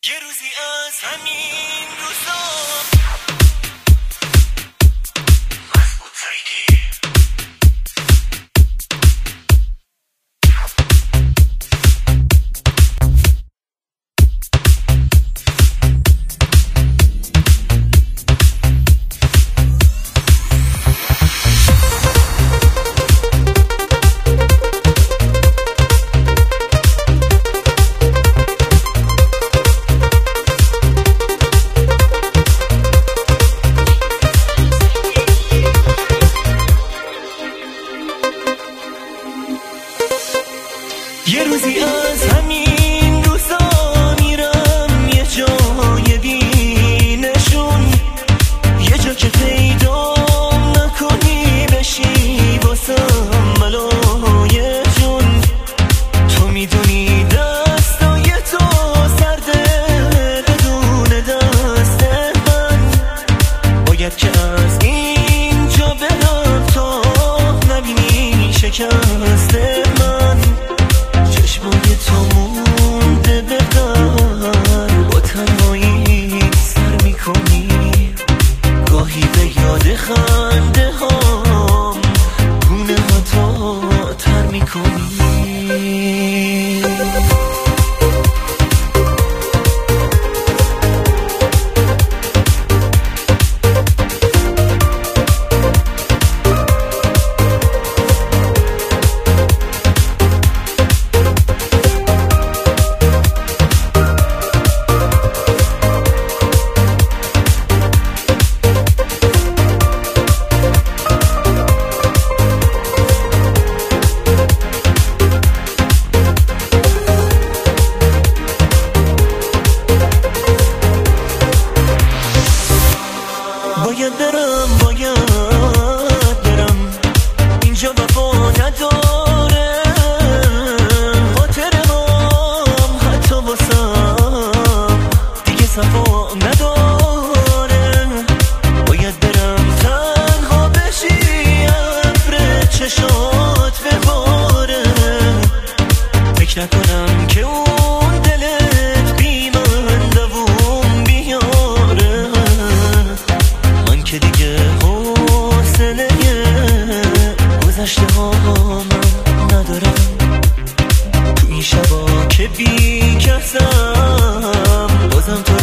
یه روزی از همین روزا یه روزی از همین روزا میرم یه جای بینشون، یه جا که پیدا نکنی بشی واسم ملایه جون. تو میدونی دستای تو سرده بدون دست من، باید که از اینجا برم تا نبینی شکست من. چشمای تو مونده به قلب، با تنهایی سر میکنی، گاهی به یاد خنده هام گونه ها تا تر میکنی. باید برم اینجا وفا نداره، خاطر مام حتی واسم دیگه صفا نداره. باید برم تنها بشی ابر چشات بباره، فکر نکنم که اون دلت بی من دووم بیاره. من که دیگه حوصله گذشته ها من ندارم، تو این شبا که بی کسم بازم تو